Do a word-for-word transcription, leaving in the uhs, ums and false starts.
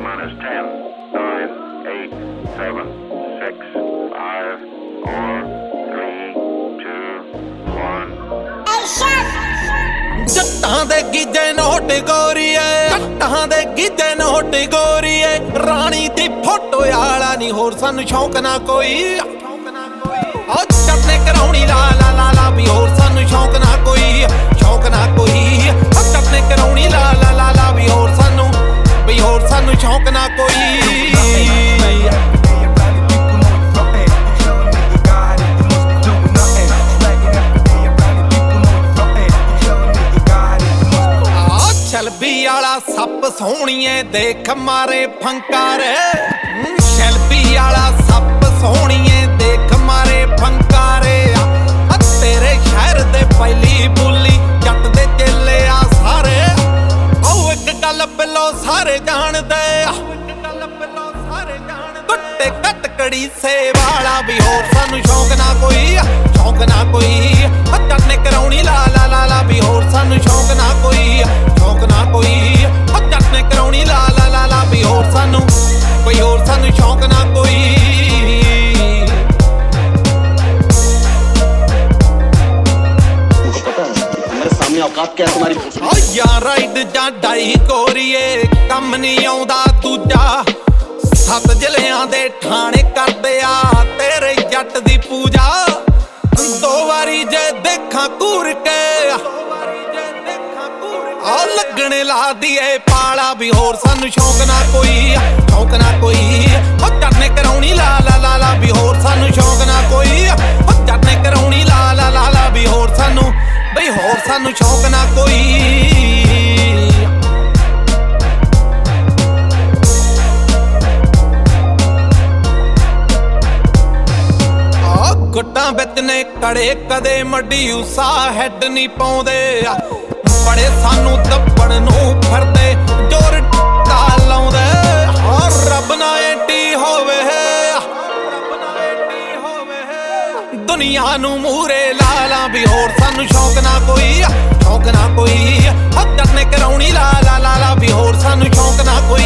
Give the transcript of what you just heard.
minus ten, nine, eight, seven, six, five, four, three, two, one. ਜੱਟਾਂ ਦੇ ਗੀਜੇ note ਗੋਰੀਏ, ਜੱਟਾਂ ਦੇ ਗੀਜੇ ਨੋਟ ਗੋਰੀਏ, ਰਾਣੀ ਦੀ ਫੋਟੋ ਵਾਲਾ ਨਹੀਂ ਹੋਰ ਸਾਨੂੰ ਸ਼ੌਂਕ ਨਾ ਕੋਈ। ਉਹ ਜੱਟ ਨੇ ਕਰਾਉਣੀ ਲਾ ਲਾ ਲਾ ਲਾ ਵੀ ਹੋਰ ਸਾਨੂੰ ਸ਼ੌਂਕ ਨਾ ਕੋਈ, ਸ਼ੌਂਕ ਨਾ ਕੋਈ। ਉਹ ਜੱਟ ਨੇ ਕਰਾਉਣੀ ਲਾ ਲਾ ਲਾ ਲਾ ਵੀ ਹੋਰ ਸਾਨੂੰ, ਵੀ ਹੋਰ ਸਾਨੂੰ ਸ਼ੌਂਕ ਨਾ ਕੋਈ। ਸ਼ੈਲਬੀ ਵਾਲਾ ਸੱਪ ਸੋਹਣੀਏ ਦੇਖ ਮਾਰੇ ਫੰਕਾਰੇ, ਸ਼ੈਲਬੀ ਵਾਲਾ ਸੱਪ ਸੋਹਣੀਏ ਦੇਖ ਮਾਰੇ ਫੰਕਾਰੇ। ਆ ਤੇਰੇ ਸ਼ਹਿਰ ਦੇ ਪਹਿਲੀ ਬੋਲੀ ਜੱਟ ਦੇ ਚੇਲੇ ਆ ਸਾਰੇ। ਆਓ ਇੱਕ ਗੱਲ ਪਹਿਲੋਂ ਸਾਰੇ ਜਾਣਦੇ, ਇੱਕ ਗੱਲ ਪਹਿਲੋਂ ਸਾਰੇ ਜਾਣਦੇ, ਕੁੱਟੇ ਕੱਟ ਕੜੀ ਸੇ ਵਾਲਾ ਵੀ ਹੋਰ ਸਾਨੂੰ ਸ਼ੌਂਕ ਨਾ ਕੋਈ, ਸ਼ੌਂਕ ਨਾ ਕੋਈ। ਜੱਟ ਨੇ ਕਰਾਉਣੀ ਲਾ ਲਾ ਲਾ ਲਾ ਵੀ ਹੋਰ ਸਾਨੂੰ ਸ਼ੌਂਕ ਨਾ ਕੋਈ, ਸ਼ੌਂਕ ਨਾ ਕੋਈ। ਜੱਟ ਨੇ ਕਰਾਉਣੀ ਲਾ ਲਾ ਲਾ ਲਾ ਵੀ ਹੋਰ ਸਾਨੂੰ, ਕੋਈ ਹੋਰ ਸਾਨੂੰ ਸ਼ੌਂਕ ਨਾ ਕੋਈ। ਯਾਰ ਰਾਈਡ ਜਾਂ ਡਾਈ ਕੋਰੀਏ ਕੰਮ ਨਹੀਂ ਆਉਂਦਾ ਦੂਜਾ, ਸੱਤ ਜ਼ਿਲ੍ਹਿਆਂ ਦੇ ਠਾਣੇ ਕਰਦੇ ਆ ਤੇਰੇ ਜੱਟ ਦੀ ਪੂਜਾ। ਦੋ ਵਾਰੀ ਜੇ ਦੇਖਾਂ ਘੂਰ ਕੇ ਆ ਲੱਗਣੇ ਲਾ ਦੀਏ ਪਾਲਾ ਵੀ ਹੋਰ ਸਾਨੂੰ ਸ਼ੌਂਕ ਨਾ ਕੋਈ, ਸ਼ੌਂਕ ਨਾ ਕੋਈ। ਉਹ ਜੱਟ ਨੇ ਕਰਾਉਣੀ ਲਾ ਲਾ ਲਾ ਲਾ ਵੀ ਹੋਰ ਸਾਨੂੰ ਸ਼ੌਂਕ ਨਾ ਕੋਈ। ਉਹ ਜੱਟ ਨੇ ਕਰਾਉਣੀ ਲਾ ਲਾ ਲਾ ਲਾ ਵੀ ਹੋਰ ਸਾਨੂੰ, ਬਈ ਹੋਰ ਸਾਨੂੰ ਸ਼ੌਂਕ ਨਾ ਕੋਈ। ਆ ਗੁੱਟਾਂ ਵਿੱਚ ਨੇ ਕੜੇ ਕਦੇ ਮੱਡੀ ਉਸਾ ਹੈਡ ਨਹੀਂ ਪਾਉਂਦੇ, ਬੜੇ ਸਾਨੂੰ ਦੱਬਣ ਨੂੰ ਫਿਰਦੇ ਜੋਰ ਦਾ ਲਾਉਂਦੇ। ਹਾਂ ਰੱਬ ਨਾ ਏਡੀ ਹੋਵੇ, ਰੱਬ ਨਾ ਏਡੀ ਹੋਵੇ, ਦੁਨੀਆ ਨੂੰ ਮੂਰੇ ਲਾ ਲਾ ਵੀ ਹੋਰ ਸਾਨੂੰ ਸ਼ੌਂਕ ਨਾ ਕੋਈ, ਸ਼ੌਂਕ ਨਾ ਕੋਈ। ਜੱਟ ਨੇ ਕਰਾਉਣੀ ਲਾ ਲਾ ਲਾ ਲਾ ਵੀ ਹੋਰ ਸਾਨੂੰ ਸ਼ੌਂਕ ਨਾ ਕੋਈ।